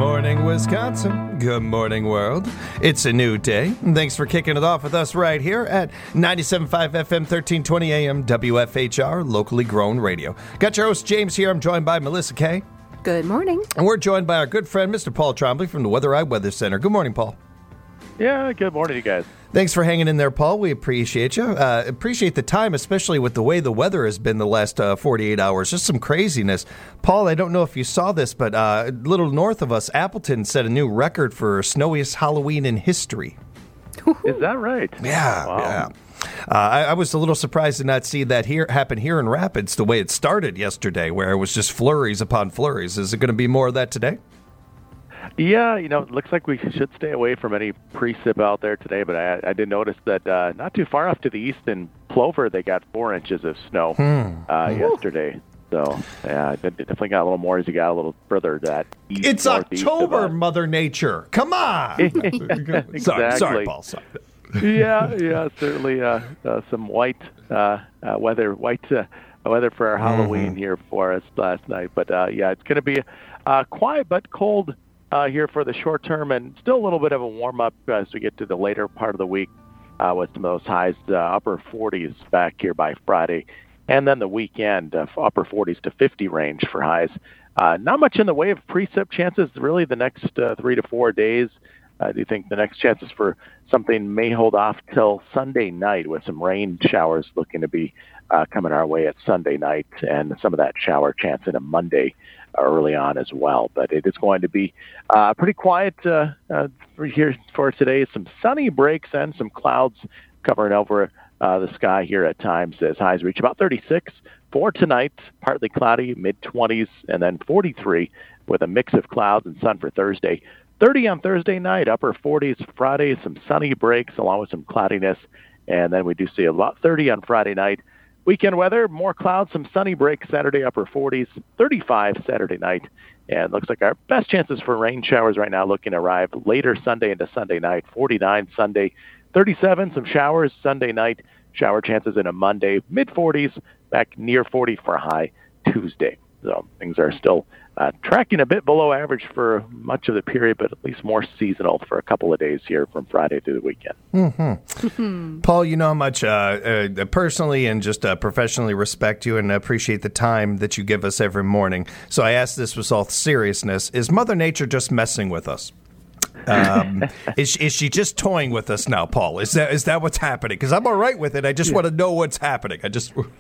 morning, Wisconsin. Good morning, world. It's a new day. Thanks for kicking it off with us right here at 97.5 FM, 1320 AM, WFHR, locally grown radio. Got your host, James, here. I'm joined by Melissa Kay. Good morning. And we're joined by our good friend, Mr. Paul Trombley from the Weather Eye Weather Center. Good morning, Paul. Yeah, good morning, you guys. Thanks for hanging in there, Paul. We appreciate you. Appreciate the time, especially with the way the weather has been the last 48 hours. Just some craziness. Paul, I don't know if you saw this, but a little north of us, Appleton set a new record for snowiest Halloween in history. Is that right? Yeah, wow. Yeah. I was a little surprised to not see that happen here in Rapids the way it started yesterday, where it was just flurries upon flurries. Is it going to be more of that today? Yeah, it looks like we should stay away from any precip out there today, but I did notice that not too far off to the east in Plover, they got 4 inches of snow yesterday. So, yeah, it definitely got a little more as you got a little further that east. It's October, Mother Nature. Come on. Exactly. Sorry, Paul. Sorry. Yeah, certainly some white weather for our Halloween here for us last night. But, yeah, it's going to be quiet but cold here for the short term, and still a little bit of a warm-up as we get to the later part of the week with some of those highs, upper 40s back here by Friday. And then the weekend, upper 40s to 50 range for highs. Not much in the way of precip chances, really the next 3 to 4 days. Do you think the next chances for something may hold off till Sunday night with some rain showers looking to be coming our way at Sunday night, and some of that shower chance in a Monday early on as well. But it is going to be pretty quiet here for today. Some sunny breaks and some clouds covering over the sky here at times as highs reach about 36 for tonight, partly cloudy, mid-20s, and then 43 with a mix of clouds and sun for Thursday. 30 on Thursday night, upper 40s Friday, some sunny breaks along with some cloudiness, and then we do see about 30 on Friday night. Weekend weather, more clouds, some sunny breaks Saturday, upper 40s, 35 Saturday night, and looks like our best chances for rain showers right now looking to arrive later Sunday into Sunday night, 49 Sunday, 37, some showers Sunday night, shower chances in a Monday, mid-40s, back near 40 for a high Tuesday. So things are still tracking a bit below average for much of the period, but at least more seasonal for a couple of days here from Friday through the weekend. Mm-hmm. Paul, you know how much personally and just professionally respect you and appreciate the time that you give us every morning. So I ask this with all seriousness. Is Mother Nature just messing with us? Is she just toying with us now, Paul? Is that what's happening? Because I'm all right with it. I just want to know what's happening. Yeah,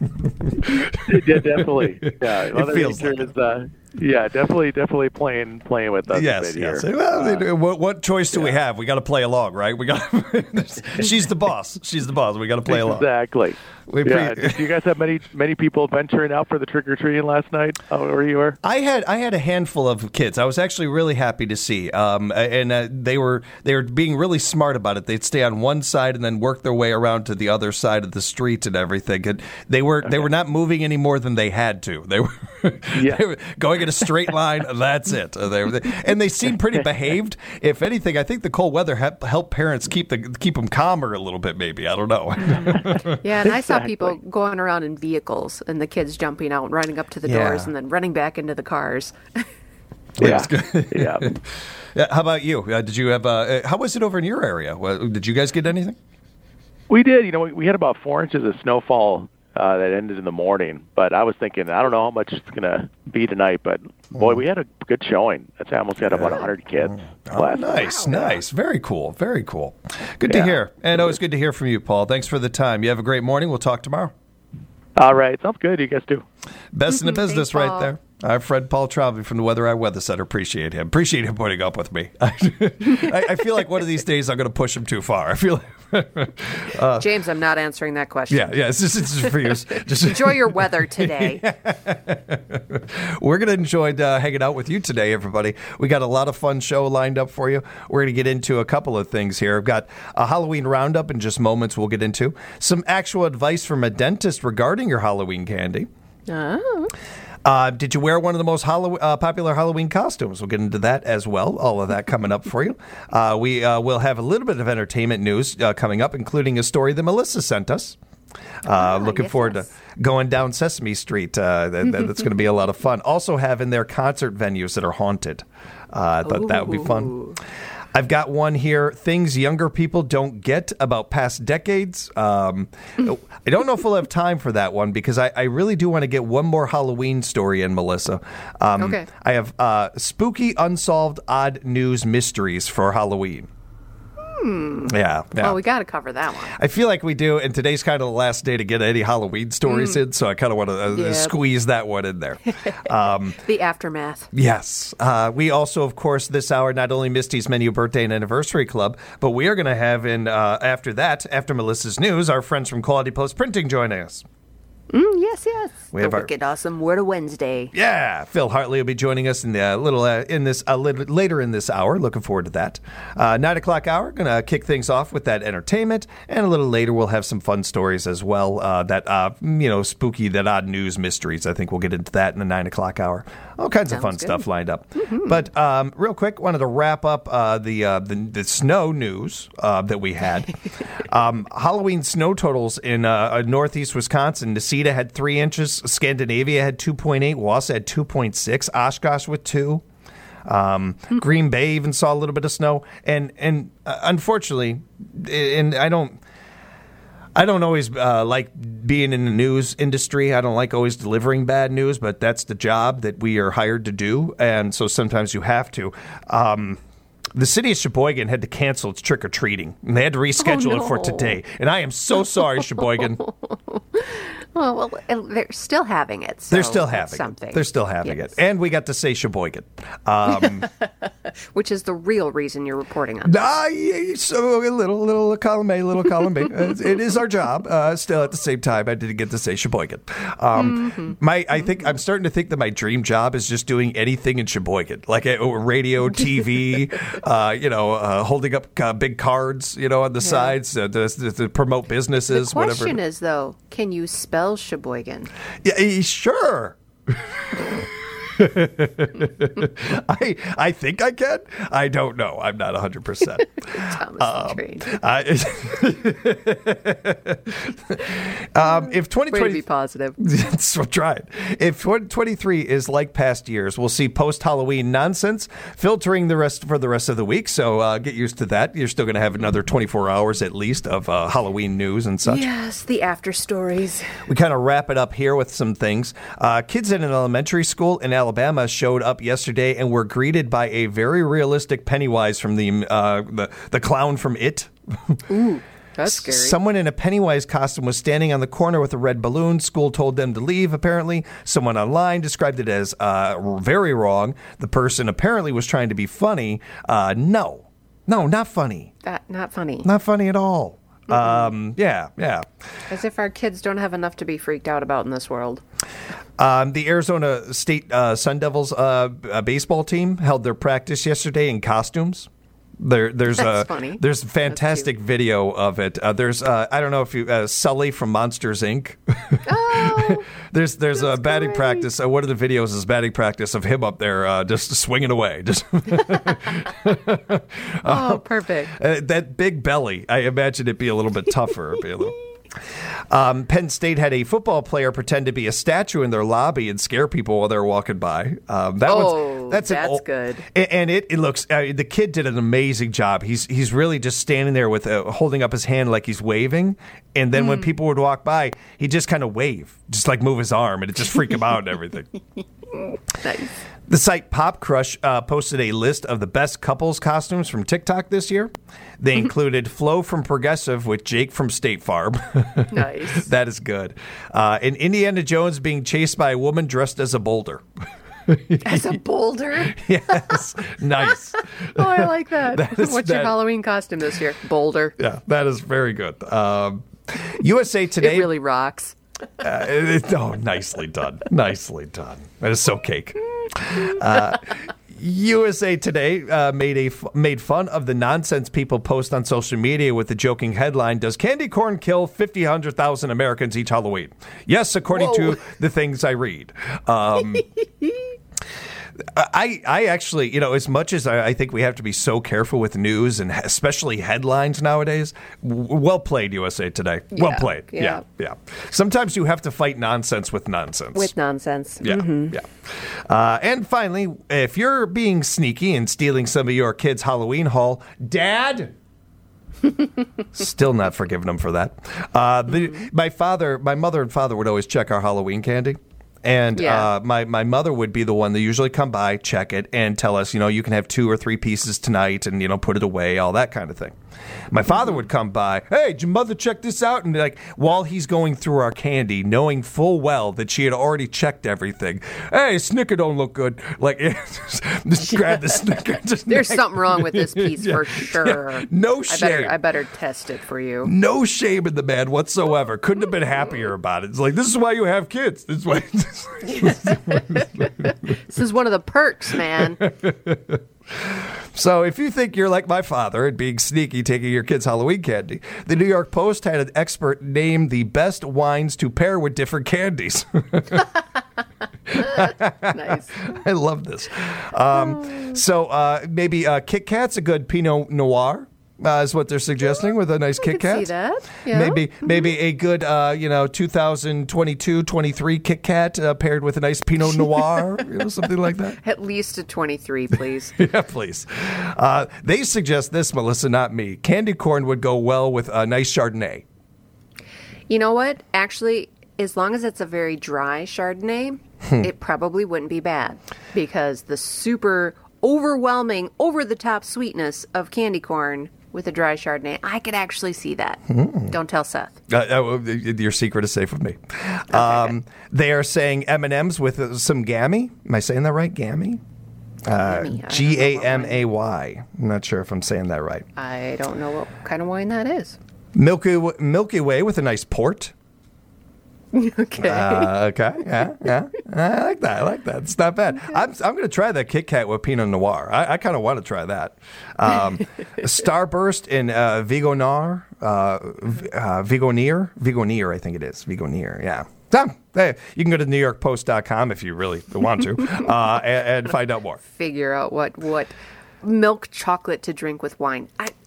definitely. Yeah, it feels like it. Yeah, definitely playing with us. Yes. Well, what choice do we have? We got to play along, right? We got. She's the boss. She's the boss. We got to play along. Exactly. Did you guys have many people venturing out for the trick or treating last night? Where you were? I had a handful of kids. I was actually really happy to see, and they were being really smart about it. They'd stay on one side and then work their way around to the other side of the street and everything. And they were not moving any more than they had to. They were going in a straight line. That's it. And they seemed pretty behaved. If anything, I think the cold weather helped parents keep them calmer a little bit. Maybe, I don't know. Yeah, and I saw people going around in vehicles and the kids jumping out and running up to the doors and then running back into the cars. Yeah. How about you? Did you have? How was it over in your area? Did you guys get anything? We did. We had about 4 inches of snowfall that ended in the morning. But I was thinking, I don't know how much it's going to be tonight, but boy, we had a good showing. I almost had about 100 kids. Nice. Very cool. Good to hear. And always good to hear from you, Paul. Thanks for the time. You have a great morning. We'll talk tomorrow. All right. Sounds good. You guys too. Best in the business. Thanks, right there. Our friend Paul Trombley from the Weather Eye Weather Center. Appreciate him putting up with me. I feel like one of these days I'm going to push him too far. I feel like, James, I'm not answering that question. Yeah, it's just for you. Just enjoy your weather today. We're going to enjoy hanging out with you today, everybody. We got a lot of fun show lined up for you. We're going to get into a couple of things here. I've got a Halloween roundup in just moments we'll get into. Some actual advice from a dentist regarding your Halloween candy. Oh. Did you wear one of the most popular Halloween costumes? We'll get into that as well. All of that coming up for you. We will have a little bit of entertainment news coming up, including a story that Melissa sent us. Looking forward to going down Sesame Street. That's going to be a lot of fun. Also having their concert venues that are haunted. I thought that would be fun. I've got one here, things younger people don't get about past decades. I don't know if we'll have time for that one because I really do want to get one more Halloween story in, Melissa. Okay. I have spooky, unsolved, odd news mysteries for Halloween. Yeah. Well, we got to cover that one. I feel like we do, and today's kind of the last day to get any Halloween stories in, so I kind of want to squeeze that one in there. The aftermath. Yes. We also, of course, this hour, not only Misty's Menu Birthday and Anniversary Club, but we are going to have after Melissa's News, our friends from Quality Post Printing joining us. Yes. We the have wicked awesome Word of Wednesday. Yeah, Phil Hartley will be joining us in the little later in this hour. Looking forward to that. 9 o'clock hour, gonna kick things off with that entertainment, and a little later we'll have some fun stories as well. Spooky, that odd news mysteries. I think we'll get into that in the 9 o'clock hour. All kinds of fun stuff lined up. Mm-hmm. But real quick, wanted to wrap up the snow news that we had. Halloween snow totals in northeast Wisconsin. Necedah had 3 inches. Scandinavia had 2.8. Wausau had 2.6. Oshkosh with 2. Green Bay even saw a little bit of snow. And unfortunately, and I don't always like being in the news industry. I don't like always delivering bad news, but that's the job that we are hired to do. And so sometimes you have to. The city of Sheboygan had to cancel its trick-or-treating, and they had to reschedule it for today. And I am so sorry, Sheboygan. Well, they're still having it. So they're still having something. it. They're still having it. And we got to say Sheboygan. Which is the real reason you're reporting on this. So a little column A, little column B. It is our job. Still, at the same time, I didn't get to say Sheboygan. I think I'm starting to think that my dream job is just doing anything in Sheboygan, like radio, TV, holding up big cards, on the sides to promote businesses. The question whatever. is, though, can you spell Sheboygan? Yeah, sure. I think I can. I don't know. I'm not 100%. Thomas Train. If 2020, way to be positive. So try it. If 2023 is like past years, we'll see post-Halloween nonsense filtering for the rest of the week. So get used to that. You're still going to have another 24 hours at least of Halloween news and such. Yes, the after stories. We kind of wrap it up here with some things. Kids in an elementary school in Alabama showed up yesterday and were greeted by a very realistic Pennywise from the clown from It. Ooh, that's scary. Someone in a Pennywise costume was standing on the corner with a red balloon. School told them to leave, apparently. Someone online described it as very wrong. The person apparently was trying to be funny. No, not funny. Not funny. Not funny at all. Yeah. As if our kids don't have enough to be freaked out about in this world. The Arizona State Sun Devils baseball team held their practice yesterday in costumes. There's funny. There's a fantastic video of it. There's I don't know if you Sully from Monsters Inc. Oh, there's a batting great. practice. One of the videos is batting practice of him up there just swinging away. Just perfect. That big belly. I imagine it'd be a little bit tougher. Penn State had a football player pretend to be a statue in their lobby and scare people while they're walking by. That's good. And it looks. The kid did an amazing job. He's really just standing there with holding up his hand like he's waving, and then when people would walk by, he just kind of wave, just like move his arm, and it just freak him out and everything. Nice. The site Pop Crush posted a list of the best couples costumes from TikTok this year. They included Flo from Progressive with Jake from State Farm. Nice. That is good. And Indiana Jones being chased by a woman dressed as a boulder. As a boulder? Yes. Nice. Oh, I like that. What's your Halloween costume this year? Boulder. Yeah, that is very good. USA Today. It really rocks. Nicely done. Nicely done. That is so cake. USA Today made fun of the nonsense people post on social media with the joking headline, "Does candy corn kill 1,000 Americans each Halloween?" Yes, according to the things I read. I actually, as much as I think we have to be so careful with news and especially headlines nowadays, well played, USA Today. Well played. Yeah. Sometimes you have to fight nonsense with nonsense. Yeah. And finally, if you're being sneaky and stealing some of your kids' Halloween haul, Dad... Still not forgiving them for that. My mother and father would always check our Halloween candy. And my mother would be the one that usually come by, check it, and tell us, you can have 2 or 3 pieces tonight and, put it away, all that kind of thing. My father would come by, hey, did your mother check this out? And while he's going through our candy, knowing full well that she had already checked everything, hey, Snicker don't look good. Just grab the Snicker. There's something wrong with this piece for sure. Yeah. No shame. I better test it for you. No shame in the man whatsoever. Couldn't have been happier about it. It's like, this is why you have kids. This is why... This is one of the perks, man. So if you think you're like my father and being sneaky taking your kids' Halloween candy, the New York Post had an expert name the best wines to pair with different candies. Nice. I love this. So maybe Kit Kat's a good Pinot Noir. Is what they're suggesting with a nice Kit Kat. See that? Yeah. Maybe a good 2022-23 Kit Kat paired with a nice Pinot Noir, something like that. At least a 23, please. Yeah, please. They suggest this, Melissa, not me. Candy corn would go well with a nice Chardonnay. You know what? Actually, as long as it's a very dry Chardonnay, it probably wouldn't be bad because the super overwhelming, over-the-top sweetness of candy corn with a dry Chardonnay, I could actually see that. Don't tell Seth. Your secret is safe with me. Okay. They are saying M&Ms with some gammy. Am I saying that right? Gammy? Gamay. I'm not sure if I'm saying that right. I don't know what kind of wine that is. Milky Way with a nice port. Okay. Yeah. I like that. It's not bad. Okay. I'm going to try that Kit Kat with Pinot Noir. I kind of want to try that. Starburst in Vigonnier, I think it is. Vigonnier, yeah. Hey, you can go to NewYorkPost.com if you really want to and find out more. Figure out what milk chocolate to drink with wine.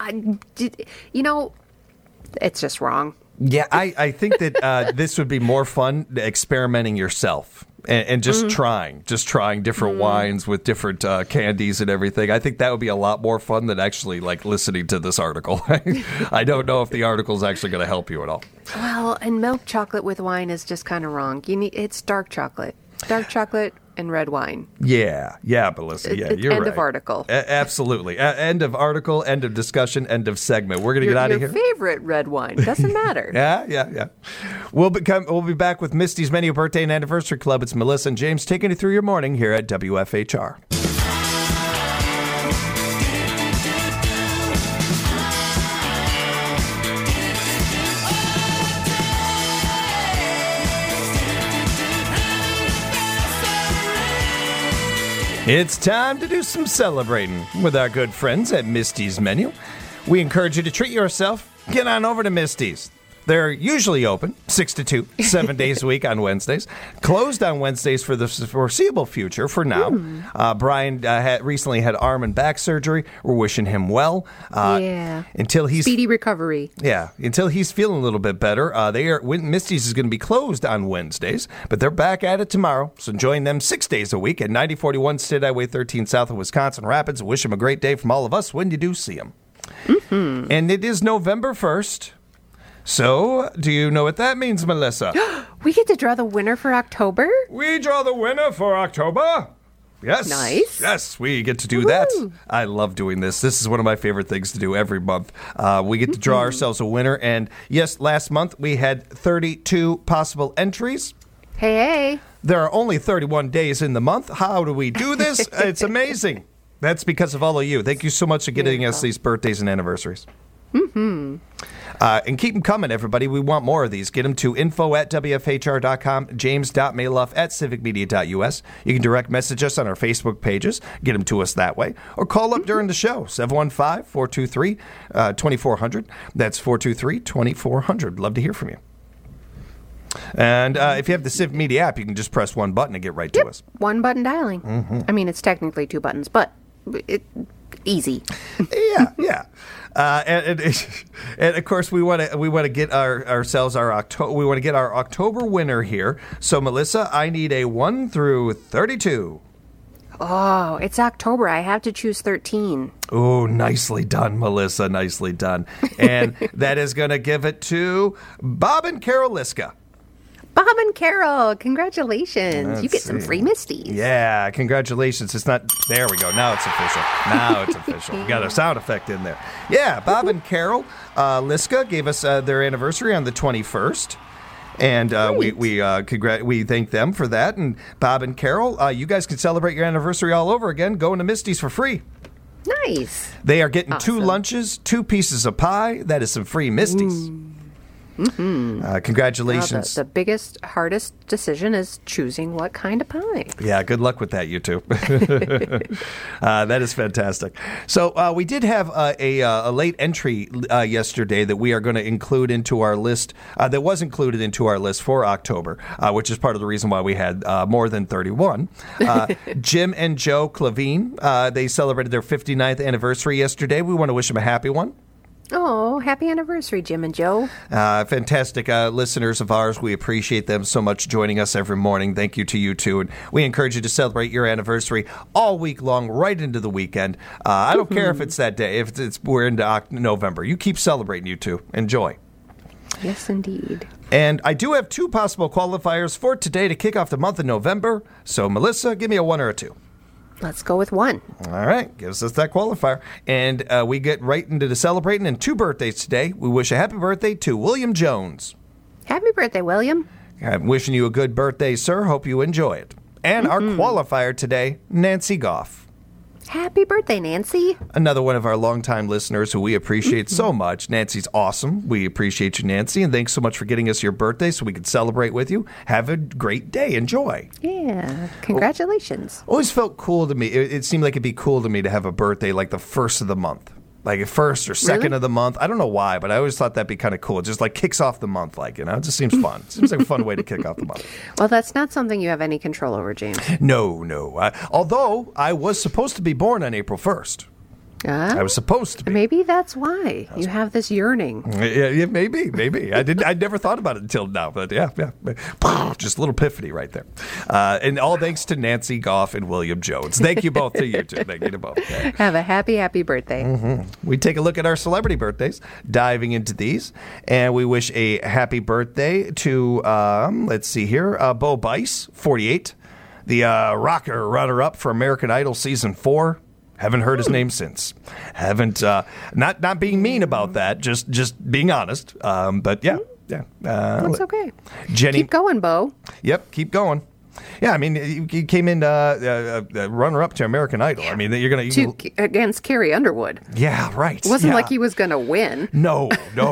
It's just wrong. Yeah, I think that this would be more fun experimenting yourself and just trying different wines with different candies and everything. I think that would be a lot more fun than actually listening to this article. I don't know if the article is actually going to help you at all. Well, and milk chocolate with wine is just kind of wrong. It's dark chocolate. Dark chocolate and red wine. Yeah, Melissa. Yeah, you're right. End of article. Absolutely. End of article, end of discussion, end of segment. We're going to get out of here. Your favorite red wine. Doesn't matter. Yeah. We'll be back with Misty's Menu Birthday and Anniversary Club. It's Melissa and James taking you through your morning here at WFHR. It's time to do some celebrating with our good friends at Misty's Menu. We encourage you to treat yourself. Get on over to Misty's. They're usually open 6 to 2, 7 days a week on Wednesdays. Closed on Wednesdays for the foreseeable future for now. Brian recently had arm and back surgery. We're wishing him well. Until he's speedy recovery. Yeah, until he's feeling a little bit better. Misty's is going to be closed on Wednesdays, but they're back at it tomorrow. So join them 6 days a week at 9041 State Highway 13 south of Wisconsin Rapids. Wish him a great day from all of us when you do see him. And it is November 1st. So, do you know what that means, Melissa? We get to draw the winner for October? We draw the winner for October. Yes. Nice. Yes, we get to do that. I love doing this. This is one of my favorite things to do every month. We get to draw ourselves a winner. And yes, last month we had 32 possible entries. Hey. There are only 31 days in the month. How do we do this? It's amazing. That's because of all of you. Thank you so much for getting us these birthdays and anniversaries. And keep them coming, everybody. We want more of these. Get them to info@WFHR.com, james.maloff@civicmedia.us. You can direct message us on our Facebook pages. Get them to us that way. Or call up during the show, 715-423-2400. That's 423-2400. Love to hear from you. And if you have the Civ Media app, you can just press one button and get right to us. One button dialing. I mean, it's technically two buttons, but easy. Yeah. And of course we want to get ourselves our October winner here. So Melissa, I need a 1 through 32. Oh, it's October. I have to choose 13. Oh, nicely done, Melissa. Nicely done. And that is going to give it to Bob and Carol Liska. Bob and Carol, congratulations. You get some free Misties. Yeah, congratulations. It's not... There we go. Now it's official. We got a sound effect in there. Yeah, Bob and Carol Liska gave us their anniversary on the 21st. And we thank them for that. And Bob and Carol, you guys can celebrate your anniversary all over again, going to Misty's for free. Nice. They are getting 2 lunches, 2 pieces of pie. That is some free Misty's. Congratulations. The biggest, hardest decision is choosing what kind of pie. Yeah, good luck with that, you two. That is fantastic. So we did have a late entry yesterday that we are going to include into our list, that was included into our list for October, which is part of the reason why we had more than 31. Jim and Joe Clavine, they celebrated their 59th anniversary yesterday. We want to wish them a happy one. Oh, happy anniversary, Jim and Joe. Fantastic listeners of ours. We appreciate them so much joining us every morning. Thank you to you, too. And we encourage you to celebrate your anniversary all week long, right into the weekend. I don't care if it's that day, if we're into November. You keep celebrating, you two. Enjoy. Yes, indeed. And I do have 2 possible qualifiers for today to kick off the month of November. So, Melissa, give me a 1 or a 2. Let's go with 1. All right, gives us that qualifier. And we get right into the celebrating. And 2 birthdays today. We wish a happy birthday to William Jones. Happy birthday, William. I'm wishing you a good birthday, sir. Hope you enjoy it. And our qualifier today, Nancy Goff. Happy birthday, Nancy. Another one of our longtime listeners who we appreciate so much. Nancy's awesome. We appreciate you, Nancy. And thanks so much for getting us your birthday so we can celebrate with you. Have a great day. Enjoy. Yeah. Congratulations. Always felt cool to me. It seemed like it'd be cool to me to have a birthday like the first of the month. Like first or second of the month. I don't know why, but I always thought that'd be kind of cool. It just like kicks off the month, like, you know, it just seems fun. It seems like a fun way to kick off the month. Well, that's not something you have any control over, James. No. Although I was supposed to be born on April 1st. I was supposed to be. Maybe that's why you have this yearning. Yeah, maybe. I never thought about it until now, but yeah. Just a little epiphany right there. And all thanks to Nancy Goff and William Jones. Thank you both to you two. Thank you to both. Yeah. Have a happy birthday. We take a look at our celebrity birthdays, diving into these, and we wish a happy birthday to, let's see here, Bo Bice, 48, the rocker runner-up for American Idol Season 4. Haven't heard his name since. Haven't, not being mean about that, just being honest. But yeah. That's okay. Jenny, keep going, Bo. Yep, keep going. Yeah, I mean, you came in runner-up to American Idol. I mean, you're going to... Against Carrie Underwood. Yeah, right. It wasn't like he was going to win. No.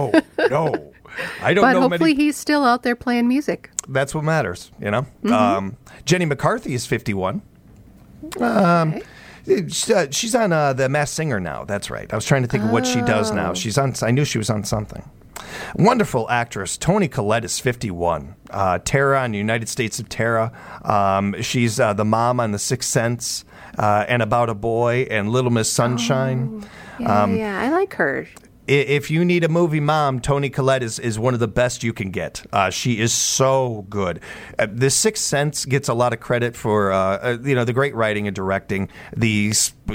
I don't know. But hopefully he's still out there playing music. That's what matters, you know? Jenny McCarthy is 51. Okay. She's on The Masked Singer now. That's right. I was trying to think of what she does now. She's on. I knew she was on something. Wonderful actress Toni Collette is 51. Tara on United States of Tara. She's the mom on The Sixth Sense and About a Boy and Little Miss Sunshine. Yeah, I like her. If you need a movie mom, Toni Collette is one of the best you can get. She is so good. The Sixth Sense gets a lot of credit for the great writing and directing, the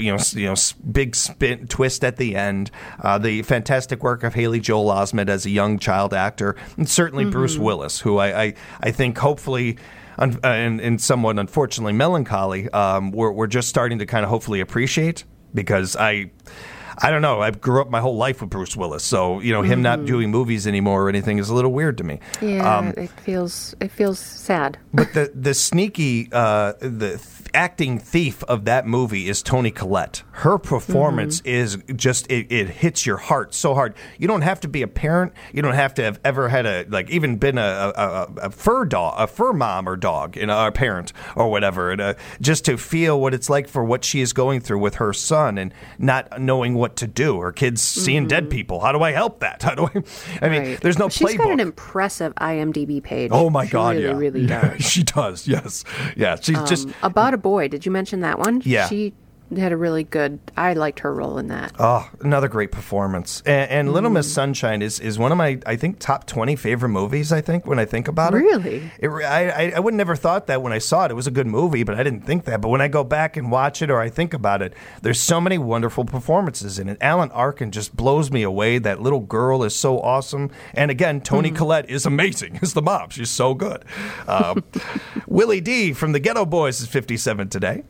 big spin twist at the end, the fantastic work of Haley Joel Osment as a young child actor, and certainly Bruce Willis, who I think hopefully. And somewhat unfortunately melancholy, we're just starting to kind of hopefully appreciate, because I don't know. I grew up my whole life with Bruce Willis, so him not doing movies anymore or anything is a little weird to me. Yeah, it feels sad. But the sneaky, acting thief of that movie is Toni Collette. Her performance is just it hits your heart so hard. You don't have to be a parent. You don't have to have ever had even been a fur mom or dog, a parent or whatever, and just to feel what it's like for what she is going through with her son and not knowing what what to do. Her kid's seeing dead people. How do I help that? How do I mean, Right. there's no She's playbook. got an impressive IMDb page. Oh my She God! really, Yeah, really does. She does. Yes, yeah. She's just About a Boy. Did you mention that one? Yeah. She had a really good. I liked her role in that. another great performance. And Little Miss Sunshine is one of my, I think, top 20 favorite movies. I think when I think about it, Really? I would never thought that when I saw it. It was a good movie, but I didn't think that. But when I go back and watch it or I think about it, there's so many wonderful performances in it. Alan Arkin just blows me away. That little girl is so awesome. And again, Toni Collette is amazing as the mom. She's so good. Willie D from the Ghetto Boys is 57 today.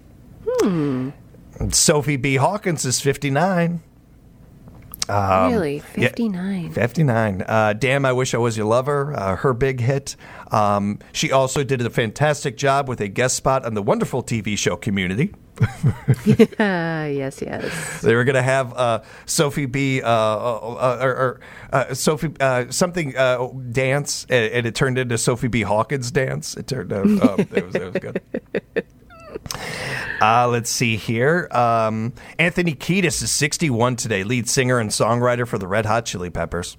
Sophie B. Hawkins is 59. Really? 59. Yeah, 59. Damn, I Wish I Was Your Lover, her big hit. She also did a fantastic job with a guest spot on the wonderful TV show Community. Yes. They were going to have Sophie B. Sophie something dance, and it turned into Sophie B. Hawkins dance. It turned out it was good. Let's see here. Anthony Kiedis is 61 today, lead singer and songwriter for the Red Hot Chili Peppers.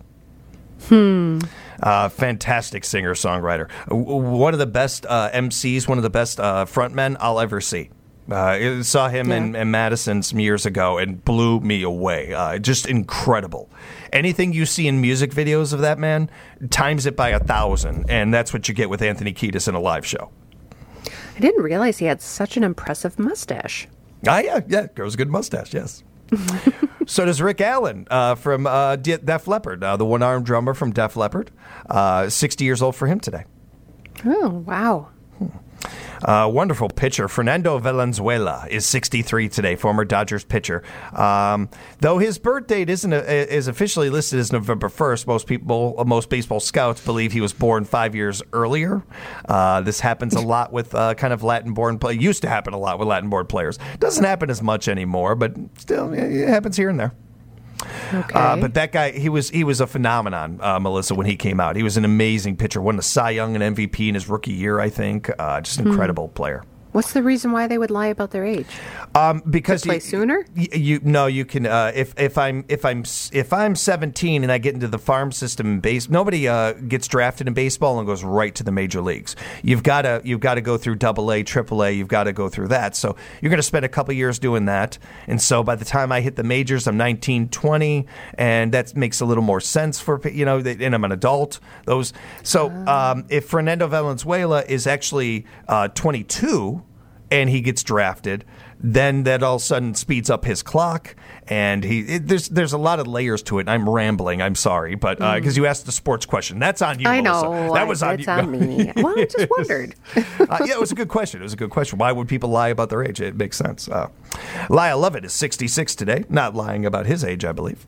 Fantastic singer-songwriter. One of the best MCs, one of the best frontmen I'll ever see. Saw him in Madison some years ago and blew me away. Just incredible. Anything you see in music videos of that man, times it by 1,000, and that's what you get with Anthony Kiedis in a live show. I didn't realize he had such an impressive mustache. Yeah, grows a good mustache, yes. So does Rick Allen from Def Leppard, the one-armed drummer from Def Leppard. 60 years old for him today. Oh, wow. Wonderful pitcher. Fernando Valenzuela is 63 today, former Dodgers pitcher. Though his birth date is officially listed as November 1st, most baseball scouts believe he was born 5 years earlier. This happens a lot with kind of Latin-born players. Used to happen a lot with Latin-born players. Doesn't happen as much anymore, but still, it happens here and there. Okay. But that guy, he was a phenomenon, Melissa, when he came out. He was an amazing pitcher. Won the Cy Young and MVP in his rookie year, I think. Just an incredible player. What's the reason why they would lie about their age? Because To play sooner? You can. If I'm 17 and I get into the farm system in base, nobody gets drafted in baseball and goes right to the major leagues. You've got to go through AA, AAA. You've got to go through that. So you're going to spend a couple years doing that. And so by the time I hit the majors, I'm 19, 20, and that makes a little more sense for and I'm an adult. If Fernando Valenzuela is actually 22. And he gets drafted, then that all of a sudden speeds up his clock, and there's a lot of layers to it. And I'm rambling. I'm sorry, but because you asked the sports question, that's on you. I Melissa. know. That was on that's you. on me. Well, I just wondered. It was a good question. Why would people lie about their age? It makes sense. Lyle Lovett is 66 today. Not lying about his age, I believe.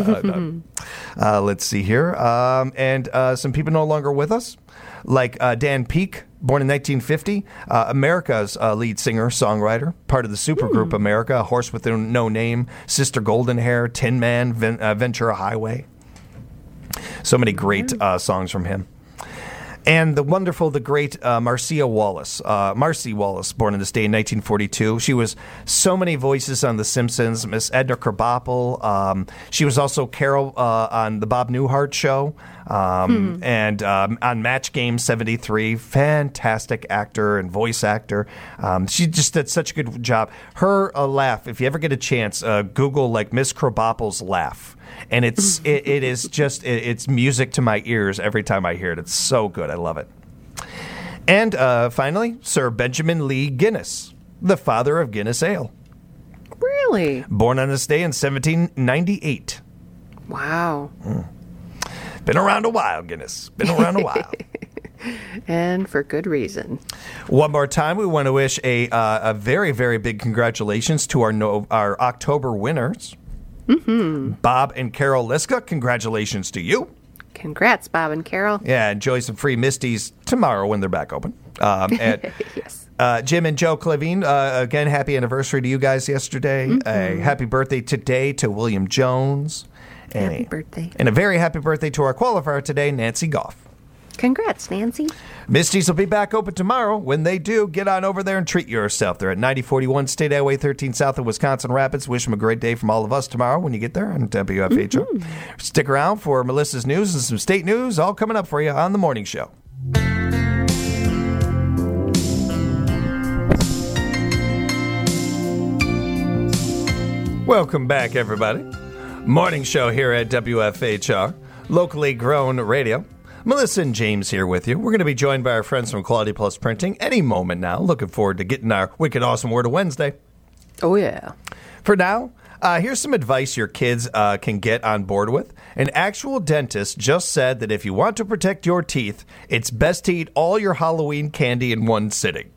Let's see here. And some people no longer with us, like Dan Peake, born in 1950, America's lead singer, songwriter, part of the supergroup America, A Horse with No Name, Sister Golden Hair, Tin Man, Ventura Highway. So many great songs from him. And the great Marcia Wallace. Marcy Wallace, born in this day in 1942. She was so many voices on The Simpsons. Miss Edna Krabappel. She was also Carol on the Bob Newhart Show. And on Match Game 73. Fantastic actor and voice actor. She just did such a good job. Her laugh, if you ever get a chance, Google like Miss Krabappel's laugh. And it is just it's music to my ears every time I hear it. It's so good. I love it. And finally, Sir Benjamin Lee Guinness, the father of Guinness Ale. Really? Born on this day in 1798. Wow. Been around a while, Guinness. Been around a while. And for good reason. One more time, we want to wish a very, very big congratulations to our October winners. Bob and Carol Liska, congratulations to you. Congrats, Bob and Carol. Yeah, enjoy some free Misties tomorrow when they're back open. Yes. Jim and Joe Clevine, again, happy anniversary to you guys yesterday. Happy birthday today to William Jones. Happy birthday. And a very happy birthday to our qualifier today, Nancy Goff. Congrats, Nancy. Misty's will be back open tomorrow. When they do, get on over there and treat yourself. They're at 9041 State Highway 13 south of Wisconsin Rapids. Wish them a great day from all of us tomorrow when you get there on WFHO. Stick around for Melissa's news and some state news, all coming up for you on The Morning Show. Welcome back, everybody. Morning Show here at WFHR, locally grown radio. Melissa and James here with you. We're going to be joined by our friends from Quality Plus Printing any moment now. Looking forward to getting our Wicked Awesome Word of Wednesday. Oh, yeah. For now, here's some advice your kids can get on board with. An actual dentist just said that if you want to protect your teeth, it's best to eat all your Halloween candy in one sitting.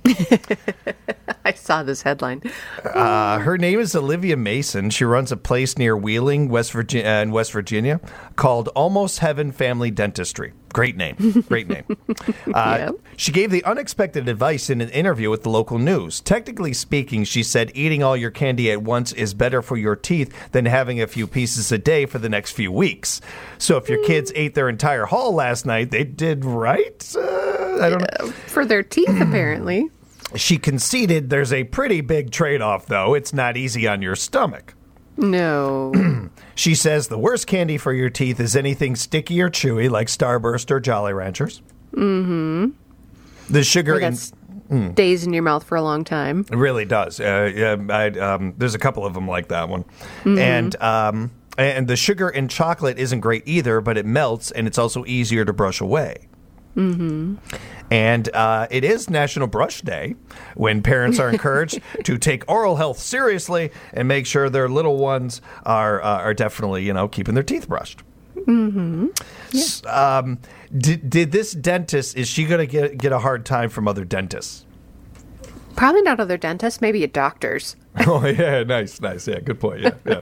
I saw this headline. Her name is Olivia Mason. She runs a place near Wheeling, West Virginia, called Almost Heaven Family Dentistry. Great name. Great name. Yep. She gave the unexpected advice in an interview with the local news. Technically speaking, she said eating all your candy at once is better for your teeth than having a few pieces a day for the next few weeks. So if your kids ate their entire haul last night, they did right? I don't know. For their teeth, apparently. She conceded there's a pretty big trade-off, though. It's not easy on your stomach. No. She says the worst candy for your teeth is anything sticky or chewy, like Starburst or Jolly Ranchers. Mm-hmm. The sugar Stays in your mouth for a long time. It really does. There's a couple of them like that one. Mm-hmm. And the sugar in chocolate isn't great either, but it melts, and it's also easier to brush away. Mm-hmm. And it is National Brush Day, when parents are encouraged to take oral health seriously and make sure their little ones are definitely, keeping their teeth brushed. Mm-hmm. Yeah. Did this dentist, is she going to get a hard time from other dentists? Probably not other dentists, maybe at doctors. Oh, yeah, nice. Yeah, good point. Yeah.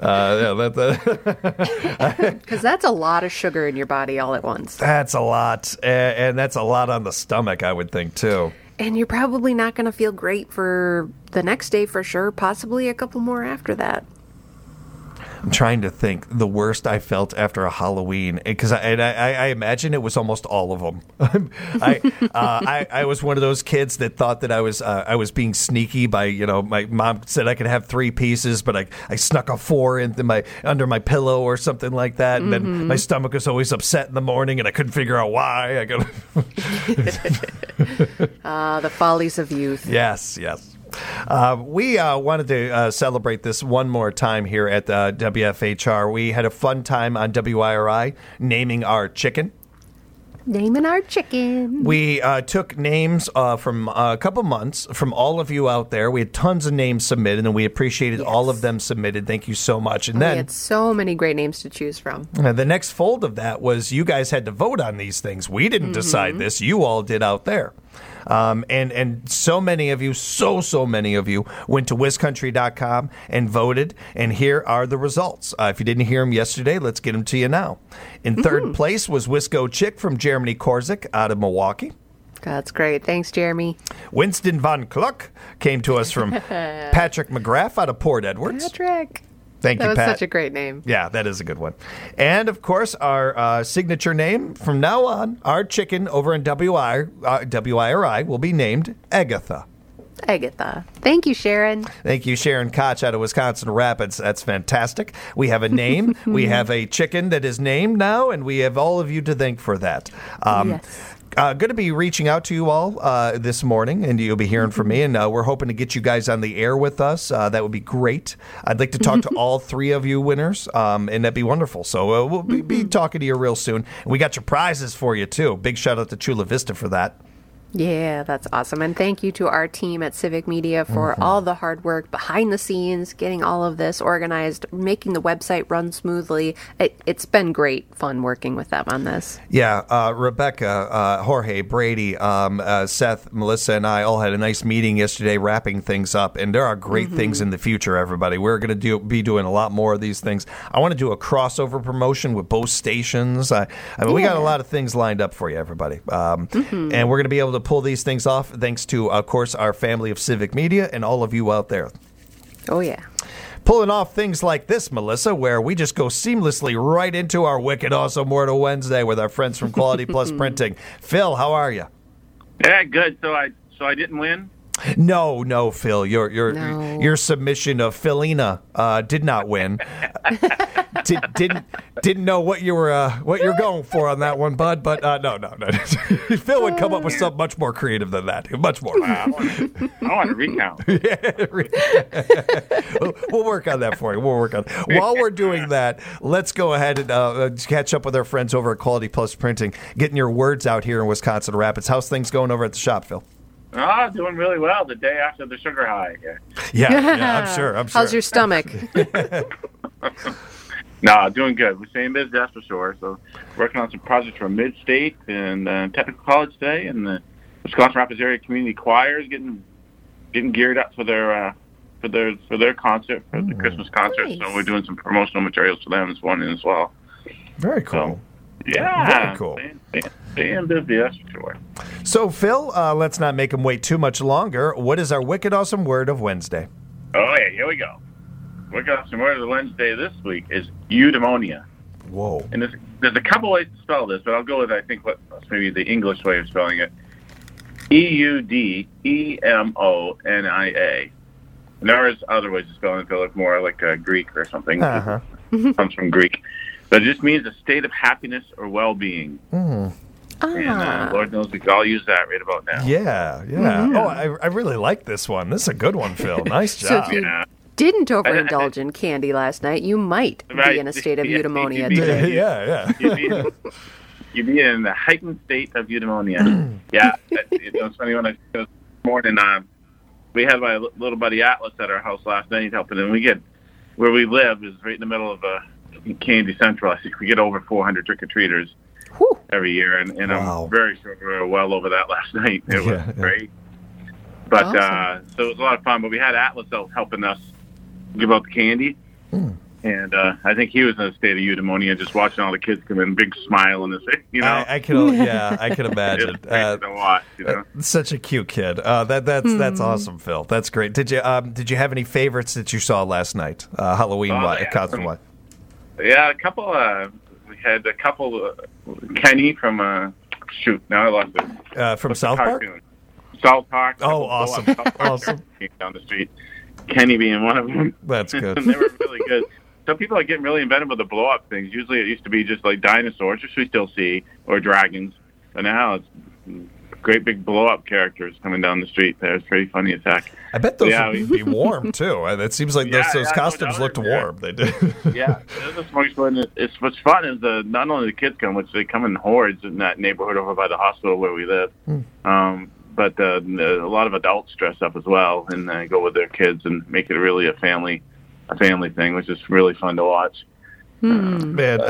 Because that's a lot of sugar in your body all at once. That's a lot. And that's a lot on the stomach, I would think, too. And you're probably not going to feel great for the next day for sure, possibly a couple more after that. I'm trying to think the worst I felt after a Halloween, because I imagine it was almost all of them. I was one of those kids that thought that I was being sneaky by, my mom said I could have 3 pieces, but I snuck a 4 under my pillow or something like that, and then my stomach was always upset in the morning, and I couldn't figure out why. The follies of youth. Yes. We wanted to celebrate this one more time here at WFHR. We had a fun time on WIRI naming our chicken. Naming our chicken. We took names from a couple months from all of you out there. We had tons of names submitted, and we appreciated all of them submitted. Thank you so much. And then we had so many great names to choose from. The next fold of that was you guys had to vote on these things. We didn't decide this. You all did out there. And so many of you, so many of you went to WisCountry.com and voted, and here are the results. If you didn't hear them yesterday, let's get them to you now. In third place was Wisco Chick from Jeremy Korzik out of Milwaukee. That's great. Thanks, Jeremy. Winston Von Kluck came to us from Patrick McGrath out of Port Edwards. Patrick. Thank you, Pat. That was such a great name. Yeah, that is a good one. And, of course, our signature name from now on, our chicken over in WIRI will be named Agatha. Agatha. Thank you, Sharon. Thank you, Sharon Koch out of Wisconsin Rapids. That's fantastic. We have a name. We have a chicken that is named now, and we have all of you to thank for that. Yes. Going to be reaching out to you all this morning, and you'll be hearing from me, and we're hoping to get you guys on the air with us. That would be great. I'd like to talk to all 3 of you winners, and that'd be wonderful. So we'll be talking to you real soon. And we got your prizes for you, too. Big shout out to Chula Vista for that. Yeah, that's awesome. And thank you to our team at Civic Media for all the hard work behind the scenes, getting all of this organized, making the website run smoothly. It's been great fun working with them on this. Yeah, Rebecca, Jorge, Brady, Seth, Melissa, and I all had a nice meeting yesterday wrapping things up. And there are great things in the future, everybody. We're going to be doing a lot more of these things. I want to do a crossover promotion with both stations. I mean, we got a lot of things lined up for you, everybody. And we're going to be able to pull these things off thanks to, of course, our family of Civic Media and all of you out there. Oh, yeah. pulling off things like this, Melissa, where we just go seamlessly right into our Wicked Awesome Word of Wednesday with our friends from Quality Plus Printing. Phil, how are you? Yeah, good. So I didn't win? No, Phil. Your submission of Philina did not win. Didn't know what you're going for on that one, bud. But no. Phil would come up with something much more creative than that. Much more. I want to recount. We'll work on that for you. While we're doing that, let's go ahead and catch up with our friends over at Quality Plus Printing, getting your words out here in Wisconsin Rapids. How's things going over at the shop, Phil? Oh, doing really well the day after the sugar high. Yeah, I'm sure. How's your stomach? No, doing good. We're staying busy, that's for sure. So, working on some projects for Mid-State and Technical College today, and the Wisconsin Rapids Area Community Choir is getting geared up for their concert, for the Christmas concert. Nice. So we're doing some promotional materials for them this morning as well. Very cool. Yeah, very cool. Staying busy, that's for sure. So, Phil, let's not make him wait too much longer. What is our Wicked Awesome Word of Wednesday? Oh, yeah, here we go. Wicked Awesome Word of Wednesday this week is eudaimonia. Whoa. And there's a couple ways to spell this, but I'll go with, I think, what's maybe the English way of spelling it. Eudaimonia. And there is other ways of spelling it that look more like Greek or something. Uh-huh. It comes from Greek. But it just means a state of happiness or well-being. Mm. And Lord knows we could all use that right about now. Yeah. Mm-hmm. Oh, I really like this one. This is a good one, Phil. Nice So job. if you didn't overindulge in candy last night, you might be in a state of eudaimonia today. Yeah. You'd be in a heightened state of eudaimonia. Yeah. It's funny when I this morning, we had my little buddy Atlas at our house last night helping, and where we live is right in the middle of Candy Central. I think we get over 400 trick-or-treaters every year, and Wow. I'm very sure we were well over that last night. It was great. But Awesome. so it was a lot of fun. But we had Atlas out helping us give out the candy, and I think he was in a state of eudaimonia, just watching all the kids come in, big smile on his face. You know, I can imagine. It's great to watch. You know, Such a cute kid. That's awesome, Phil. That's great. Did you have any favorites that you saw last night, Halloween costume wise? Yeah, a couple. We had a couple. Kenny from now I lost it. From What's South the Park? cartoon? South Park. Oh, awesome. Awesome. Down the street. Kenny being one of them. That's good. And they were really good. Some people are getting really inventive with the blow-up things. Usually it used to be just like dinosaurs, which we still see, or dragons. But now it's great big blow-up characters coming down the street there. It's pretty funny as heck. I bet those would be warm, too. It seems like those costumes looked warm. They did. Yeah, it's much fun. What's fun is not only the kids come, which they come in hordes in that neighborhood over by the hospital where we live, but a lot of adults dress up as well and go with their kids and make it really a family thing, which is really fun to watch. Man,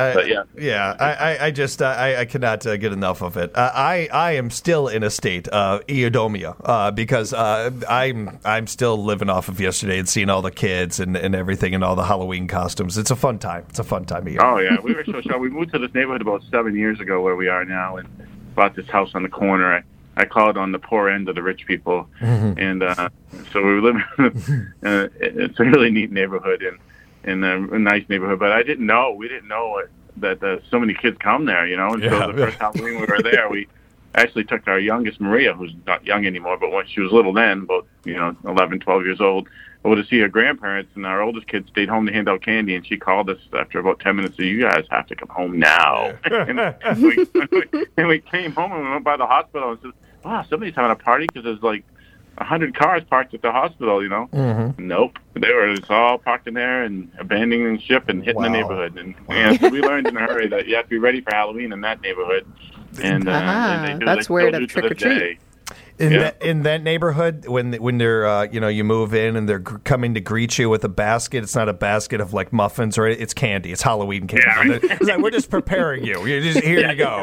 I I cannot get enough of it. I am still in a state of eudaimonia because I'm still living off of yesterday and seeing all the kids and everything and all the Halloween costumes. It's a fun time. It's a fun time of year. Oh yeah, we were so shocked. We moved to this neighborhood about 7 years ago, where we are now, and bought this house on the corner. I call it on the poor end of the rich people, and so we live. It's a really neat neighborhood and a nice neighborhood. But we didn't know that so many kids come there. You know, and so the first Halloween we were there, we actually took our youngest Maria, who's not young anymore, but when she was little then, about 11, 12 years old, over to see her grandparents, and our oldest kid stayed home to hand out candy, and she called us after about 10 minutes, so you guys have to come home now. and we came home and we went by the hospital and said, wow, somebody's having a party because there's like 100 cars parked at the hospital, Nope. They were just all parked in there and abandoning ship and hitting the neighborhood. And so we learned in a hurry that you have to be ready for Halloween in that neighborhood. And that's where to trick or treat. In that neighborhood, when they're you move in and they're coming to greet you with a basket, it's not a basket of like muffins or it's candy. It's Halloween candy. Yeah, right? It's like, we're just preparing you. Here you go.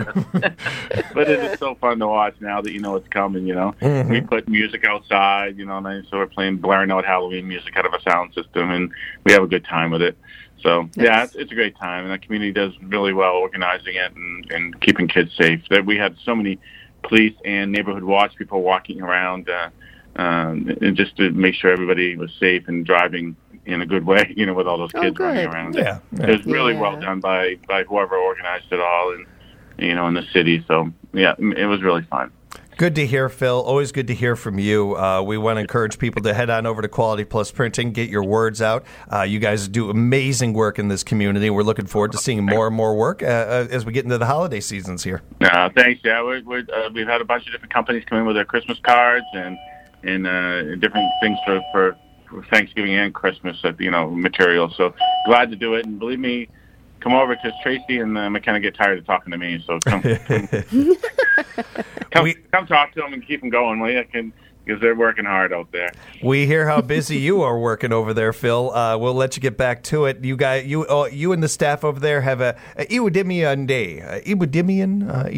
But it is so fun to watch now that you know it's coming. We put music outside. And so we're blaring out Halloween music out of a sound system, and we have a good time with it. So yeah, it's a great time, and the community does really well organizing it and keeping kids safe. That we had so many police and neighborhood watch people walking around and just to make sure everybody was safe and driving in a good way, with all those kids running around. Yeah. It was really well done by whoever organized it all, and in the city. So yeah, it was really fun. Good to hear, Phil. Always good to hear from you. We want to encourage people to head on over to Quality Plus Printing, get your words out. You guys do amazing work in this community. We're looking forward to seeing more and more work as we get into the holiday seasons here. Thanks. Yeah, we've had a bunch of different companies come in with their Christmas cards and different things for Thanksgiving and Christmas, material. So glad to do it. And believe me, come over because Tracy and McKenna get tired of talking to me. So come talk to them and keep them going, will you? Because they're working hard out there. We hear how busy you are working over there, Phil. We'll let you get back to it. You and the staff over there have a Eudaimonia day. Eudaimonia?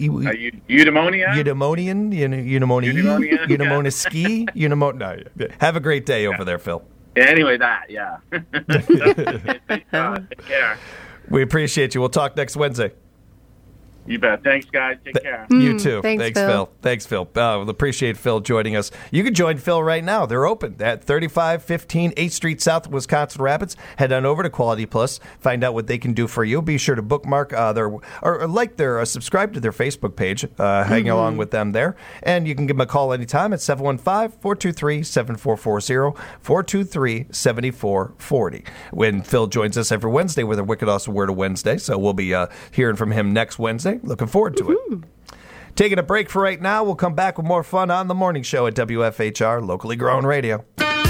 Eudaimonia ski? No. Have a great day over there, Phil. Anyway, yeah. Take care. We appreciate you. We'll talk next Wednesday. You bet. Thanks, guys. Take care. You too. Thanks, Phil. Thanks, Phil. We'll appreciate Phil joining us. You can join Phil right now. They're open at 3515 8th Street South, Wisconsin Rapids. Head on over to Quality Plus. Find out what they can do for you. Be sure to bookmark subscribe to their Facebook page. Hang along with them there. And you can give them a call anytime at 715-423-7440, 423-7440. When Phil joins us every Wednesday with a Wicked Awesome Word of Wednesday. So we'll be hearing from him next Wednesday. Looking forward to it. Taking a break for right now. We'll come back with more fun on the morning show at WFHR, locally grown radio.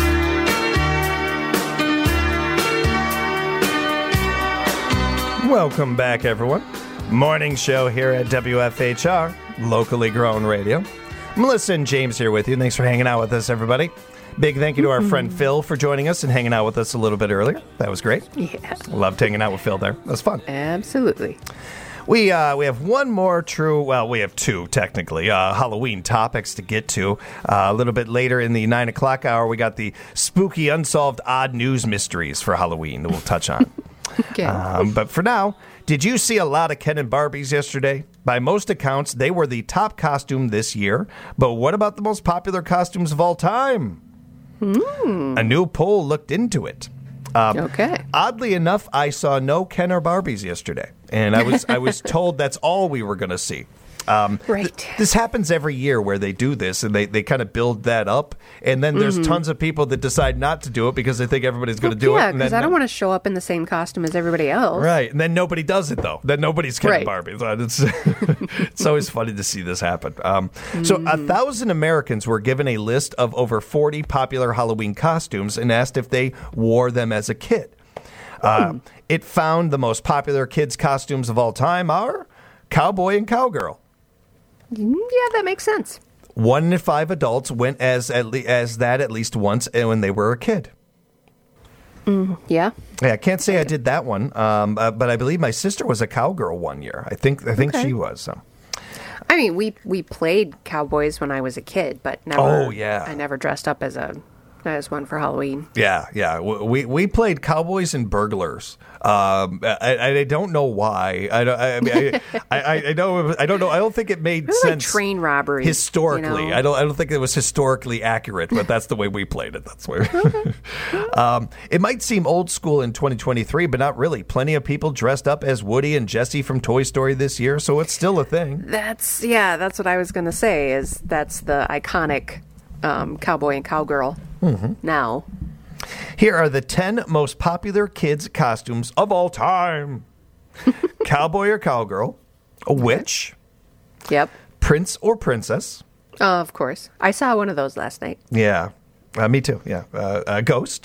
Welcome back, everyone. Morning show here at WFHR, locally grown radio. Melissa and James here with you. Thanks for hanging out with us, everybody. Big thank you to our friend Phil for joining us and hanging out with us a little bit earlier. That was great. Yeah. Loved hanging out with Phil there. That was fun. Absolutely. We have one more we have two, technically, Halloween topics to get to. A little bit later in the 9 o'clock hour, we got the spooky, unsolved, odd news mysteries for Halloween that we'll touch on. Okay. But for now, did you see a lot of Ken and Barbies yesterday? By most accounts, they were the top costume this year. But what about the most popular costumes of all time? A new poll looked into it. Okay. Oddly enough, I saw no Ken or Barbies yesterday, and I was told that's all we were going to see. Right. This happens every year where they do this, and they kind of build that up, and then there's tons of people that decide not to do it because they think everybody's going to do it. Yeah, because I don't want to show up in the same costume as everybody else. Right, and then nobody does it, though. Then nobody's Ken and Barbie. It's always funny to see this happen. So 1,000 Americans were given a list of over 40 popular Halloween costumes and asked if they wore them as a kid. It found the most popular kids' costumes of all time are cowboy and cowgirl. Yeah, that makes sense. 1 in 5 adults went as that at least once when they were a kid. Yeah. I can't say I did that one, but I believe my sister was a cowgirl one year. I think she was. So. I mean, we played cowboys when I was a kid, but never. Oh yeah. I never dressed up as one for Halloween. Yeah. We played cowboys and burglars. I don't know why. I don't know. I don't think it made sense. Like train robbery historically. I don't think it was historically accurate, but that's the way we played it. That's where. It might seem old school in 2023, but not really. Plenty of people dressed up as Woody and Jesse from Toy Story this year, so it's still a thing. That's what I was going to say. That's the iconic cowboy and cowgirl. Now. Here are the 10 most popular kids' costumes of all time. Cowboy or cowgirl, a witch, Yep. prince or princess. Of course. I saw one of those last night. Yeah, me too, yeah. A ghost.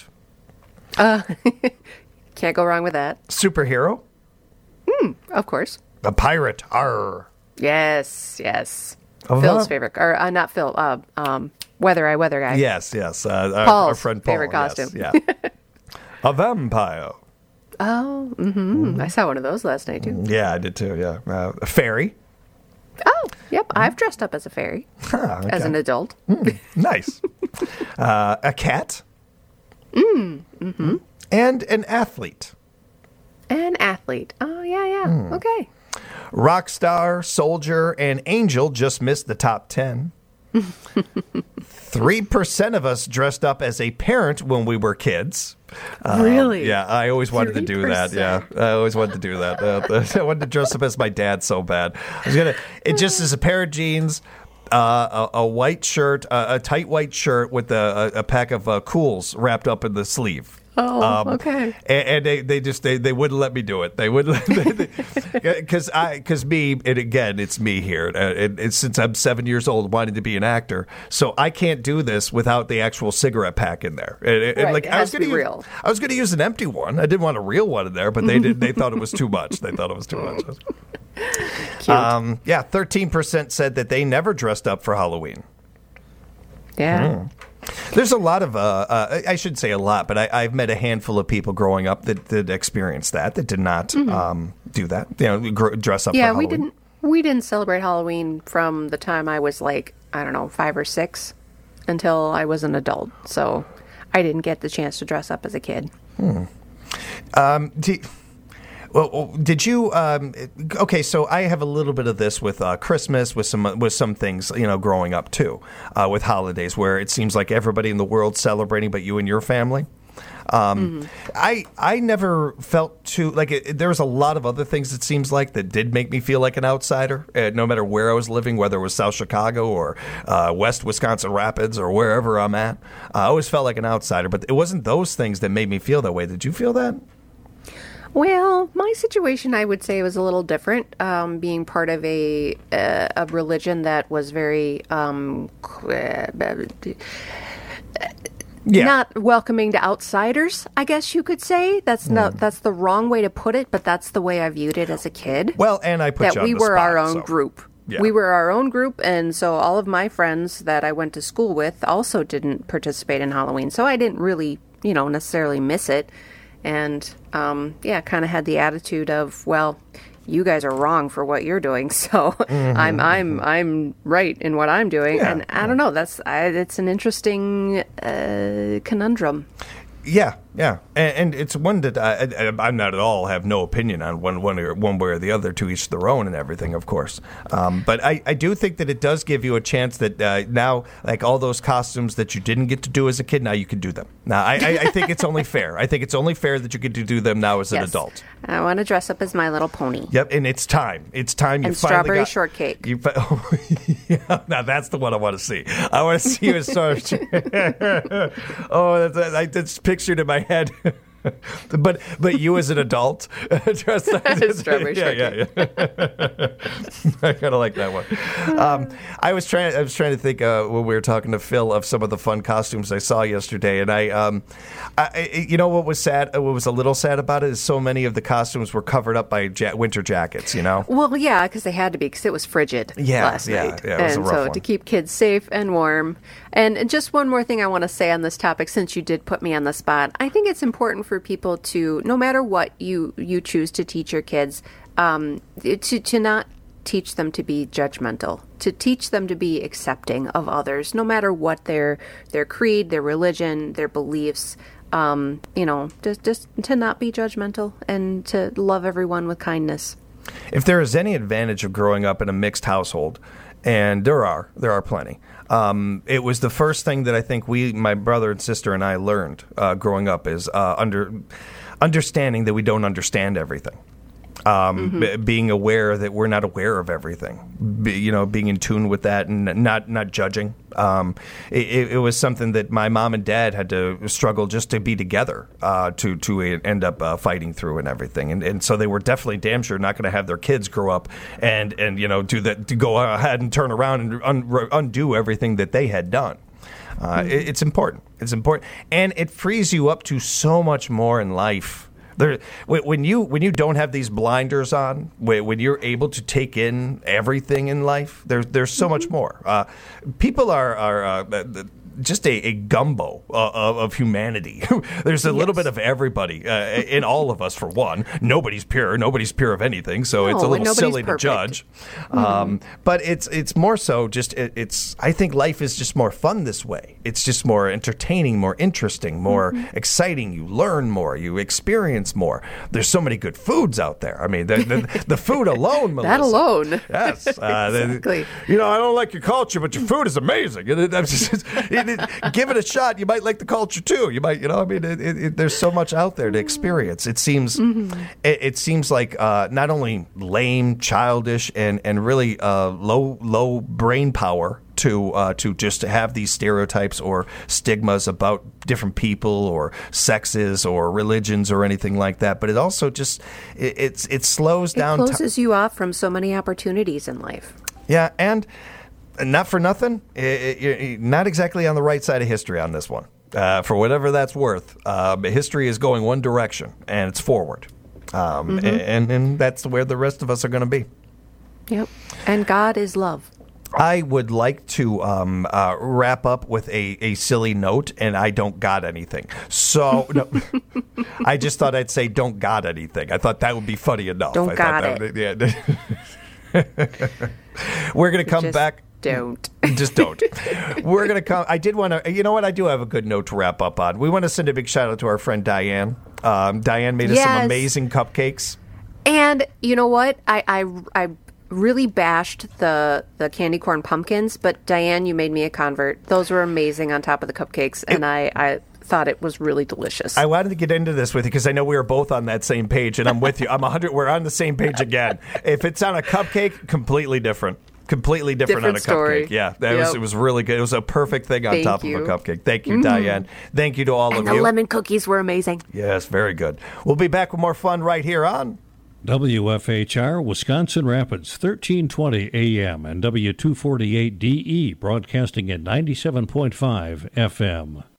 Can't go wrong with that. Superhero. Of course. A pirate. Arr. Yes. Of Phil's favorite. Or not Phil. Weather guy. Yes. Our friend Paul. favorite costume. Yes, yeah. A vampire. Oh, I saw one of those last night, too. Yeah, I did too, yeah. A fairy. Oh, yep. I've dressed up as a fairy Okay. as an adult. Nice. A cat. And an athlete. An athlete. Oh, yeah. Okay. Rock star, soldier, and angel just missed the top 10. 3% of us dressed up as a parent when we were kids. Really? Yeah, I always wanted to do that. 3%. Yeah, I always wanted to do that. I wanted to dress up as my dad so bad. It just is a pair of jeans, a white shirt, a tight white shirt with a pack of Cools wrapped up in the sleeve. Oh, okay. And they wouldn't let me do it. They wouldn't because me, and again, it's me here. Since I'm 7 years old, wanting to be an actor, so I can't do this without the actual cigarette pack in there. Right. It has to be real. I was going to use an empty one. I didn't want a real one in there, but they did. They thought it was too much. They thought it was too much. Cute. 13% said that they never dressed up for Halloween. Yeah. There's a lot of, I shouldn't say a lot, but I've met a handful of people growing up that experienced that did not do that. Dress up. Yeah, for Halloween. we didn't celebrate Halloween from the time I was 5 or 6 until I was an adult. So I didn't get the chance to dress up as a kid. Well, did you? Okay, so I have a little bit of this with Christmas, with some things, growing up too, with holidays where it seems like everybody in the world's celebrating, but you and your family. I never felt too there was a lot of other things it seems like that did make me feel like an outsider, no matter where I was living, whether it was South Chicago or West Wisconsin Rapids or wherever I'm at. I always felt like an outsider, but it wasn't those things that made me feel that way. Did you feel that? Well, my situation, I would say, was a little different. Being part of a religion that was very not welcoming to outsiders, I guess you could say. That's the wrong way to put it, but that's the way I viewed it as a kid. Well, and I put you on the we were spot, our own so. group. Yeah. We were our own group, and so all of my friends that I went to school with also didn't participate in Halloween. So I didn't really, necessarily miss it. And, kind of had the attitude of, well, you guys are wrong for what you're doing, so I'm right in what I'm doing. Yeah, and I don't know, it's an interesting conundrum. Yeah, and it's one that I'm not at all have no opinion on one way or the other, to each their own and everything, of course. But I do think that it does give you a chance that now, like all those costumes that you didn't get to do as a kid, now you can do them. Now, I think it's only fair. I think it's only fair that you get to do them now as an adult. I want to dress up as My Little Pony. Yep, and it's time. It's time. And strawberry shortcake. Now that's the one I want to see. I want to see you as I just pictured in my head. But you as an adult dressed as strawberry shortcake. Yeah. I kind of like that one. I was trying to think when we were talking to Phil of some of the fun costumes I saw yesterday, and I what was sad? What was a little sad about it is so many of the costumes were covered up by winter jackets. Well, yeah, because they had to be, because it was frigid last night. Yeah, it was and a rough so one. To keep kids safe and warm. And just one more thing I want to say on this topic, since you did put me on the spot. I think it's important for people to, no matter what you choose to teach your kids, to not teach them to be judgmental, to teach them to be accepting of others, no matter what their creed, their religion, their beliefs. Just to not be judgmental and to love everyone with kindness. If there is any advantage of growing up in a mixed household, and there are plenty. It was the first thing that I think my brother and sister and I learned growing up is understanding that we don't understand everything. Being aware that we're not aware of everything, being in tune with that and not judging. It was something that my mom and dad had to struggle just to be together to end up fighting through and everything. And so they were definitely damn sure not going to have their kids grow up and do that, to go ahead and turn around and undo everything that they had done. It's important. It's important. And it frees you up to so much more in life. When you don't have these blinders on, when you're able to take in everything in life, there's so much more. People are just a gumbo of humanity. There's a little bit of everybody in all of us, for one. Nobody's pure of anything, so it's a little silly to judge. But it's more so just, I think life is just more fun this way. It's just more entertaining, more interesting, more exciting. You learn more, you experience more. There's so many good foods out there. I mean, the food alone, Melissa. That alone. Yes. Exactly. I don't like your culture, but your food is amazing. Give it a shot. You might like the culture too. You might, there's so much out there to experience. It seems, it seems like not only lame, childish, and really low brain power to just have these stereotypes or stigmas about different people or sexes or religions or anything like that. But it also just it slows down. It closes you off from so many opportunities in life. Yeah, and not for nothing, you're not exactly on the right side of history on this one. For whatever that's worth, history is going one direction, and it's forward. And that's where the rest of us are going to be. Yep. And God is love. I would like to wrap up with a silly note, and I don't got anything. So no, I just thought I'd say don't got anything. I thought that would be funny enough. Don't got it. We're going to come back. Don't. Just don't. We're going to come. I did want to, you know what? I do have a good note to wrap up on. We want to send a big shout out to our friend Diane. Diane made us some amazing cupcakes. And you know what? I really bashed the candy corn pumpkins, but Diane, you made me a convert. Those were amazing on top of the cupcakes, and I thought it was really delicious. I wanted to get into this with you because I know we were both on that same page, and I'm with you. We're on the same page again. If it's on a cupcake, completely different. Completely different on a story. Cupcake. Yeah, it was really good. It was a perfect thing on top of a cupcake. Thank you, Diane. Thank you to all of you. And the lemon cookies were amazing. Yes, very good. We'll be back with more fun right here on WFHR, Wisconsin Rapids, 1320 AM and W248DE, broadcasting at 97.5 FM.